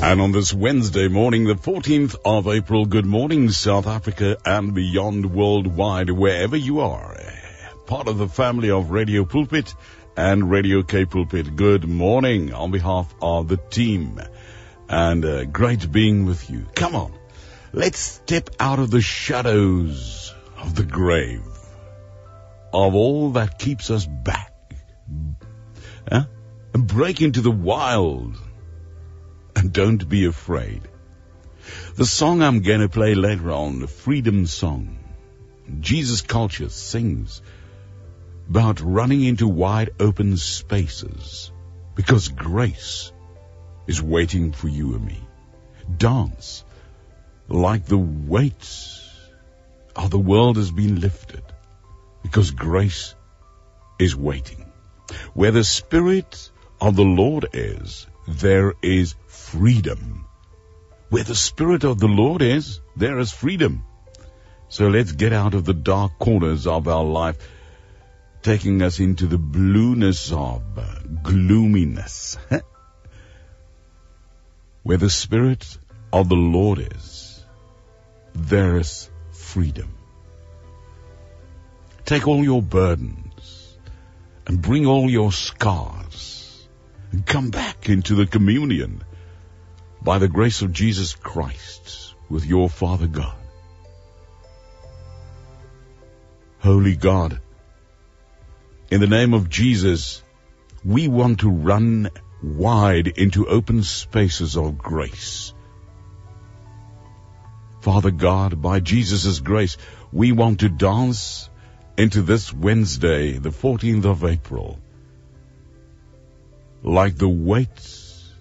And on this Wednesday morning, the 14th of April, good morning, South Africa and beyond worldwide, wherever you are. Part of the family of Radio Pulpit and Radio K Pulpit. Good morning on behalf of the team. And great being with you. Come on, let's step out of the shadows of the grave, of all that keeps us back, and break into the wild. And don't be afraid. The song I'm going to play later on, the Freedom Song. Jesus Culture sings about running into wide open spaces because grace is waiting for you and me. Dance like the weight of the world has been lifted because grace is waiting. Where the Spirit of the Lord is, there is freedom. Where the Spirit of the Lord is, there is freedom. So let's get out of the dark corners of our life, taking us into the blueness of gloominess. Where the Spirit of the Lord is, there is freedom. Take all your burdens and bring all your scars and come back into the communion by the grace of Jesus Christ with your Father God. Holy God, in the name of Jesus, we want to run wide into open spaces of grace. Father God, by Jesus' grace, we want to dance into this Wednesday, the 14th of April, like the weight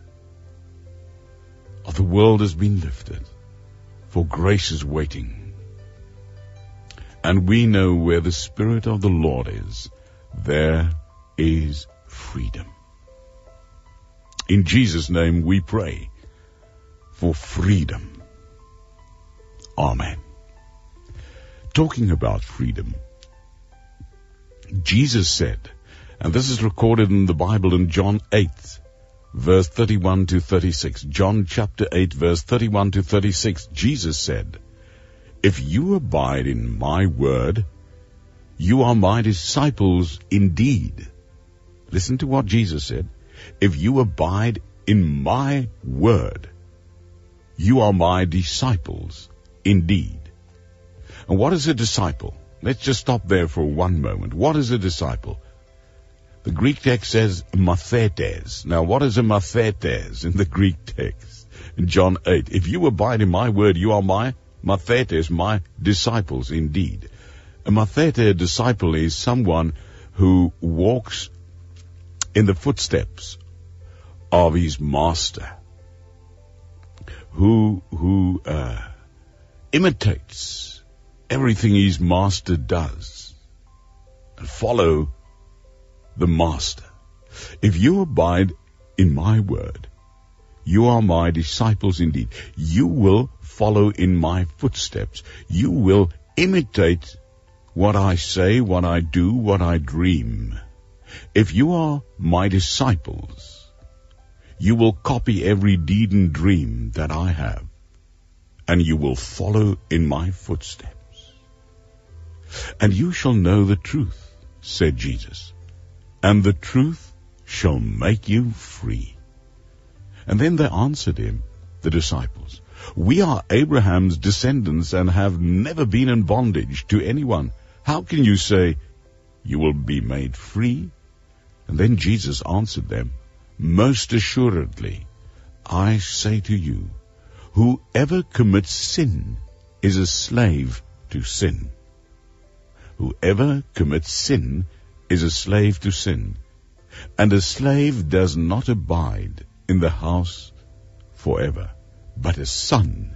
of the world has been lifted, for grace is waiting. And we know where the Spirit of the Lord is, there is freedom. In Jesus' name we pray for freedom. Amen. Talking about freedom, Jesus said, and this is recorded in the Bible in John 8, verse 31 to 36. John chapter 8, verse 31 to 36. Jesus said, "If you abide in my word, you are my disciples indeed." Listen to what Jesus said. If you abide in my word, you are my disciples indeed. And what is a disciple? Let's just stop there for one moment. What is a disciple? The Greek text says mathetes. Now, what is a mathetes in the Greek text? In John 8, if you abide in my word, you are my mathetes, my disciples indeed. A mathete disciple is someone who walks in the footsteps of his master, who imitates everything his master does and follow the master. If you abide in my word, you are my disciples indeed. You will follow in my footsteps. You will imitate what I say, what I do, what I dream. If you are my disciples, you will copy every deed and dream that I have, and you will follow in my footsteps. And you shall know the truth, said Jesus, and the truth shall make you free. And then they answered him, the disciples, we are Abraham's descendants and have never been in bondage to anyone. How can you say you will be made free? And then Jesus answered them, most assuredly, I say to you, whoever commits sin is a slave to sin. Whoever commits sin is a slave to sin, and a slave does not abide in the house forever, but a son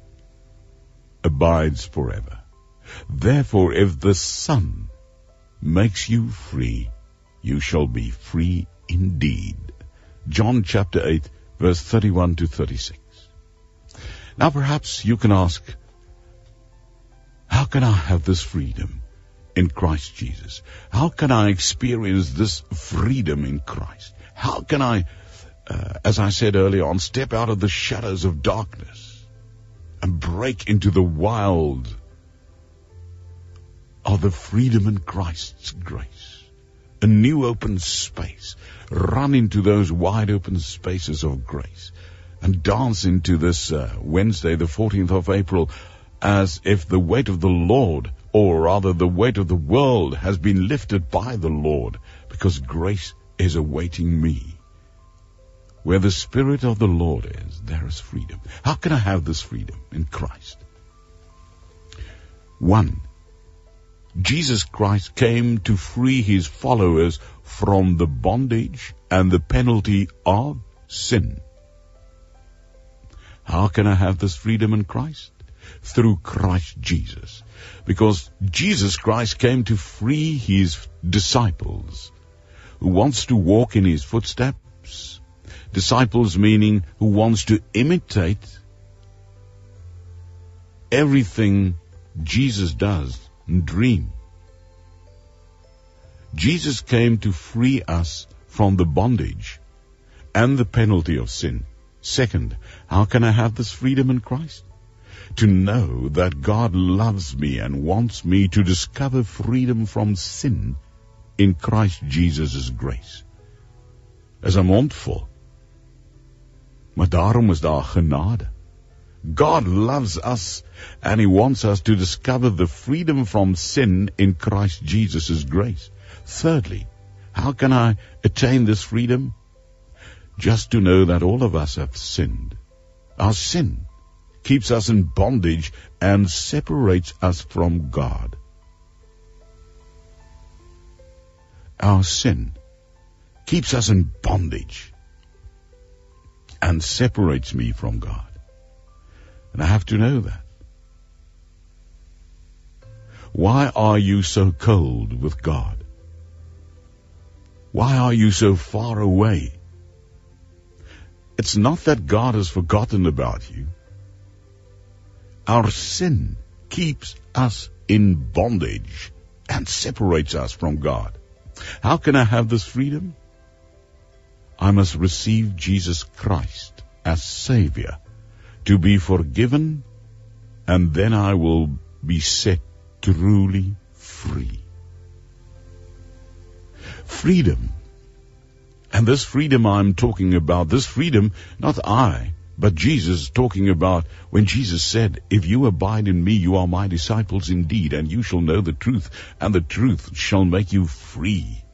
abides forever. Therefore, if the Son makes you free, you shall be free indeed. John chapter 8, verse 31 to 36. Now perhaps you can ask, how can I have this freedom in Christ Jesus? How can I experience this freedom in Christ? How can I as I said earlier on, step out of the shadows of darkness and break into the wild of the freedom in Christ's grace. A new open space. Run into those wide open spaces of grace and dance into this Wednesday, the 14th of April, as if the weight of the Lord, or rather the weight of the world, has been lifted by the Lord, because grace is awaiting me. Where the Spirit of the Lord is, there is freedom. How can I have this freedom? In Christ. 1. Jesus Christ came to free his followers from the bondage and the penalty of sin. How can I have this freedom in Christ? Through Christ Jesus. Because Jesus Christ came to free his disciples, who wants to walk in his footsteps. Disciples meaning who wants to imitate everything Jesus does and dream. Jesus came to free us from the bondage and the penalty of sin. 2nd, how can I have this freedom in Christ? To know that God loves me and wants me to discover freedom from sin in Christ Jesus' grace. Is 'n mond vol. Maar daarom is daar genade. God loves us and he wants us to discover the freedom from sin in Christ Jesus' grace. 3rdly, how can I attain this freedom? Just to know that all of us have sinned. Our sin keeps us in bondage and separates us from God. Our sin keeps us in bondage and separates me from God. And I have to know that. Why are you so cold with God? Why are you so far away? It's not that God has forgotten about you. Our sin keeps us in bondage and separates us from God. How can I have this freedom? I must receive Jesus Christ as Savior to be forgiven, and then I will be set truly free. Freedom. And this freedom I'm talking about, this freedom, not I, but Jesus talking about when Jesus said, if you abide in me, you are my disciples indeed, and you shall know the truth, and the truth shall make you free.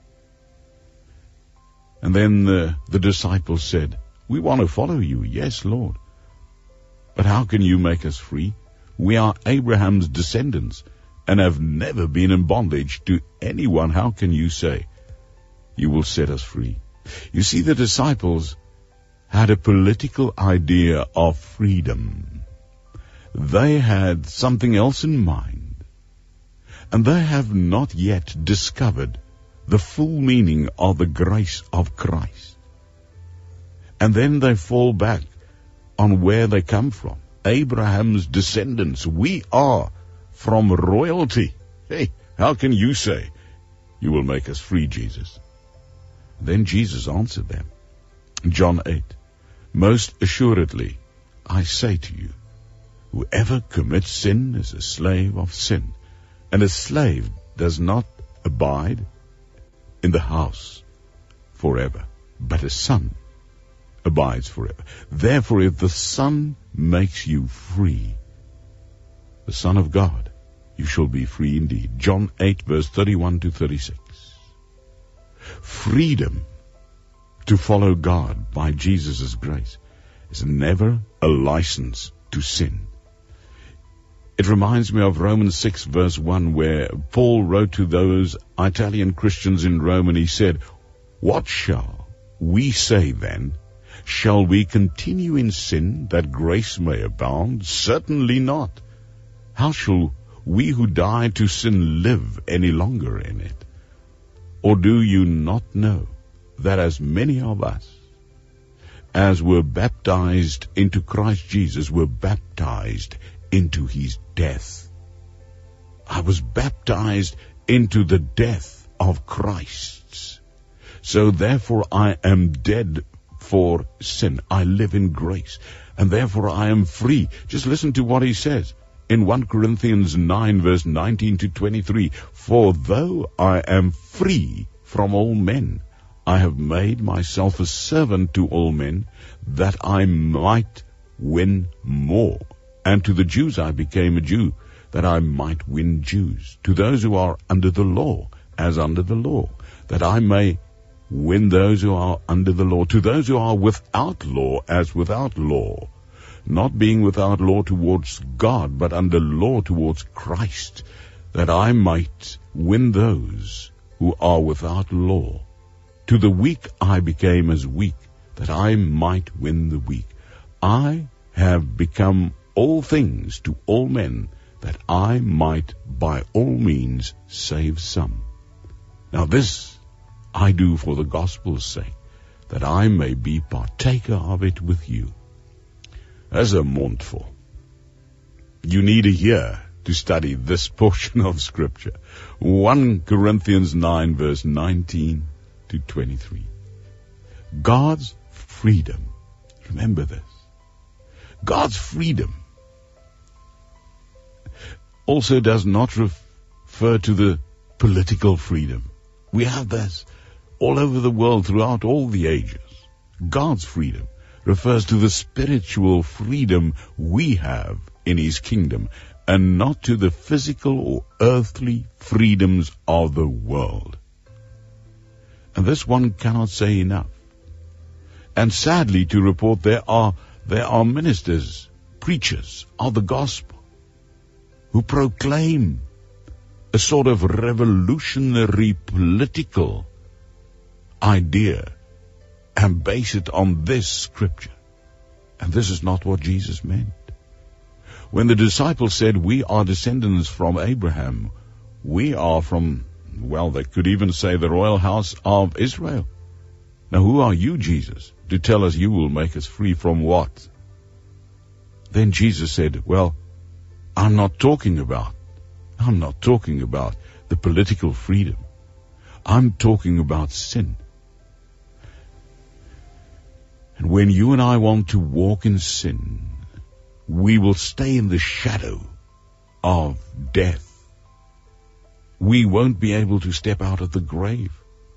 And then the disciples said, we want to follow you. Yes, Lord. But how can you make us free? We are Abraham's descendants and have never been in bondage to anyone. How can you say you will set us free? You see, the disciples had a political idea of freedom. They had something else in mind, and they have not yet discovered the full meaning of the grace of Christ. And then they fall back on where they come from. Abraham's descendants. We are from royalty. Hey, how can you say you will make us free, Jesus? Then Jesus answered them. John 8, most assuredly, I say to you, whoever commits sin is a slave of sin, and a slave does not abide in the house forever, but a son abides forever. Therefore, if the Son makes you free, the Son of God, you shall be free indeed. John 8, verse 31 to 36. Freedom to follow God by Jesus' grace is never a license to sin. It reminds me of Romans 6 verse 1, where Paul wrote to those Italian Christians in Rome, and he said, what shall we say then? Shall we continue in sin that grace may abound? Certainly not. How shall we who died to sin live any longer in it? Or do you not know that as many of us as were baptized into Christ Jesus were baptized into his death? I was baptized into the death of Christ. So therefore I am dead for sin. I live in grace, and therefore I am free. Just listen to what he says in 1 Corinthians 9, verse 19 to 23. For though I am free from all men, I have made myself a servant to all men, that I might win more. And to the Jews I became a Jew, that I might win Jews. To those who are under the law, as under the law, that I may win those who are under the law. To those who are without law, as without law, not being without law towards God, but under law towards Christ, that I might win those who are without law. To the weak I became as weak, that I might win the weak. I have become all things to all men, that I might by all means save some. Now this I do for the gospel's sake, that I may be partaker of it with you. As a mournful, you need a year to study this portion of Scripture. 1 Corinthians 9, verse 19 to 23. God's freedom. Remember this. God's freedom also does not refer to the political freedom. We have this all over the world throughout all the ages. God's freedom refers to the spiritual freedom we have in His kingdom, and not to the physical or earthly freedoms of the world. And this one cannot say enough. And sadly to report, there are ministers, preachers of the gospel, who proclaim a sort of revolutionary political idea and base it on this Scripture. And this is not what Jesus meant. When the disciples said, we are descendants from Abraham, we are from, well, they could even say the royal house of Israel. Now who are you, Jesus, to tell us you will make us free from what? Then Jesus said, well, I'm not talking about the political freedom. I'm talking about sin. And when you and I want to walk in sin, we will stay in the shadow of death. We won't be able to step out of the grave.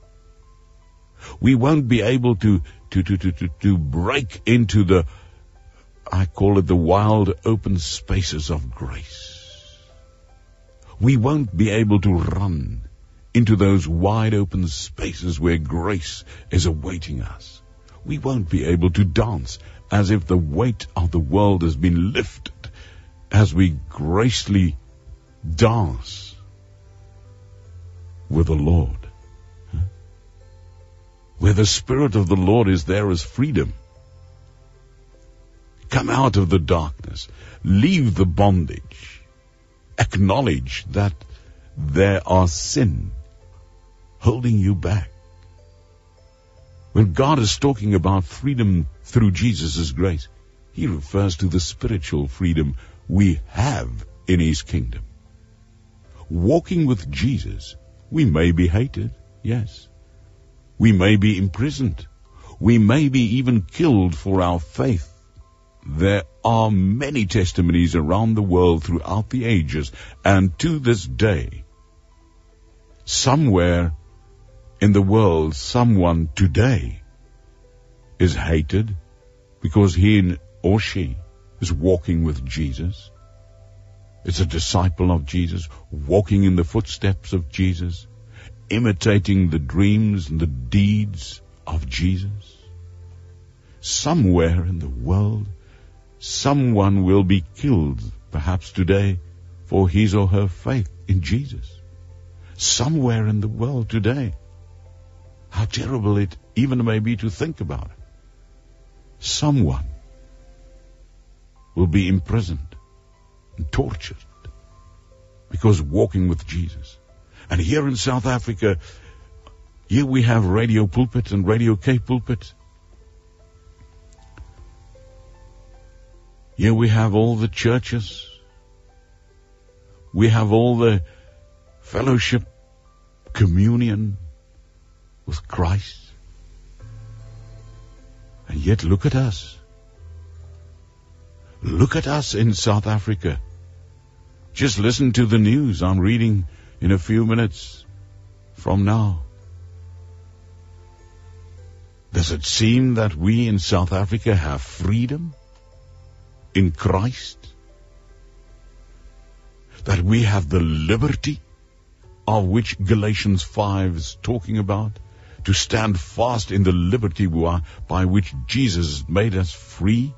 We won't be able to break into the, I call it the wild open spaces of grace. We won't be able to run into those wide open spaces where grace is awaiting us. We won't be able to dance as if the weight of the world has been lifted as we gracefully dance with the Lord. Where the Spirit of the Lord is, there is freedom. Come out of the darkness. Leave the bondage. Acknowledge that there are sin holding you back. When God is talking about freedom through Jesus' grace, He refers to the spiritual freedom we have in His kingdom. Walking with Jesus, we may be hated, yes. We may be imprisoned. We may be even killed for our faith. There are many testimonies around the world throughout the ages, and to this day, somewhere in the world, someone today is hated because he or she is walking with Jesus. It's a disciple of Jesus, walking in the footsteps of Jesus, imitating the dreams and the deeds of Jesus. Somewhere in the world, someone will be killed, perhaps today, for his or her faith in Jesus. Somewhere in the world today. How terrible it even may be to think about it. Someone will be imprisoned and tortured because walking with Jesus. And here in South Africa, here we have Radio Pulpit and Radio K Pulpit. Here we have all the churches. We have all the fellowship, communion with Christ. yet look at us. Look at us in South Africa. Just listen to the news I'm reading in a few minutes from now. Does it seem that we in South Africa have freedom in Christ? That we have the liberty of which Galatians 5 is talking about? To stand fast in the liberty by which Jesus made us free?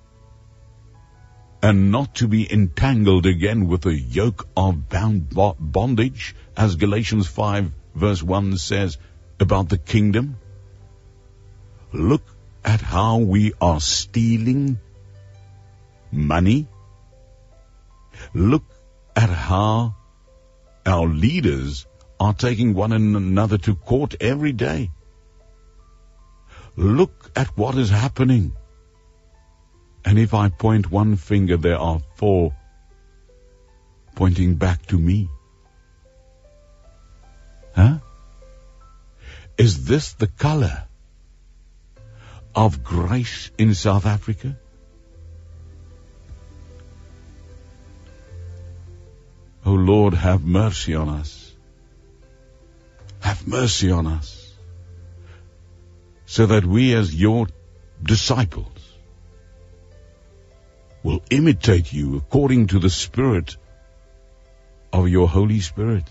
And not to be entangled again with a yoke of bondage, as Galatians 5 verse 1 says about the kingdom? Look at how we are stealing money. Look at how our leaders are taking one another to court every day. Look at what is happening. And if I point one finger, there are 4 pointing back to me. Huh? Is this the color of grace in South Africa? Oh Lord, have mercy on us. Have mercy on us, so that we as your disciples will imitate you according to the Spirit of your Holy Spirit.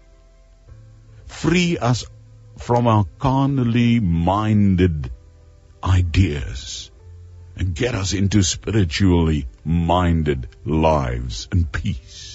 Free us from our carnally minded ideas and get us into spiritually minded lives and peace.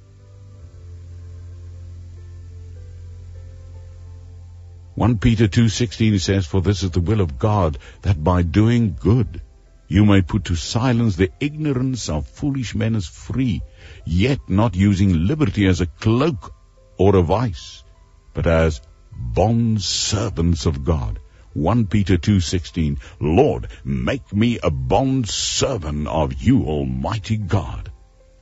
1 Peter 2:16 says, "For this is the will of God, that by doing good you may put to silence the ignorance of foolish men as free, yet not using liberty as a cloak or a vice, but as bondservants of God." 1 Peter 2:16, Lord, make me a bondservant of you, Almighty God,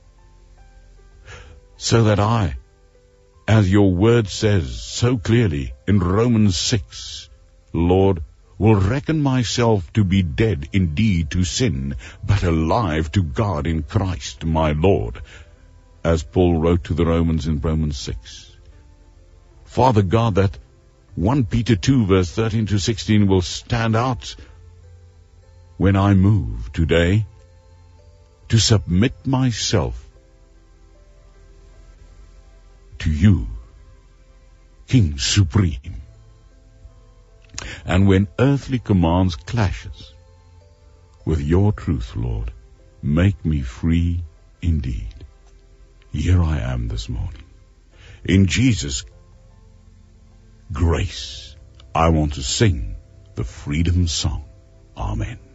so that I, as your word says so clearly in Romans 6, Lord, will reckon myself to be dead indeed to sin, but alive to God in Christ my Lord, as Paul wrote to the Romans in Romans 6. Father God, that 1 Peter 2 verse 13 to 16 will stand out when I move today to submit myself to you, King Supreme. And when earthly commands clashes with your truth, Lord, make me free indeed. Here I am this morning. In Jesus' grace, I want to sing the freedom song. Amen.